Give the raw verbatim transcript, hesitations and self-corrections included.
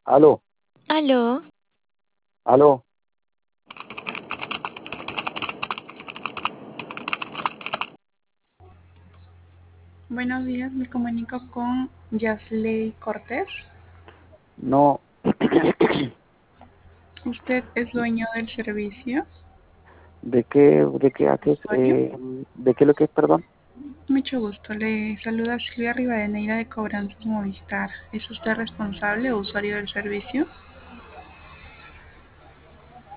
Aló, Aló, aló. Buenos días, me comunico con Yasley Cortés. No, ¿Usted es dueño del servicio? ¿de qué, de qué haces? ¿Usuario? Eh, ¿de qué lo que es, perdón? Mucho gusto, le saluda Silvia Rivadeneira de Cobranzas Movistar. ¿Es usted responsable o usuario del servicio?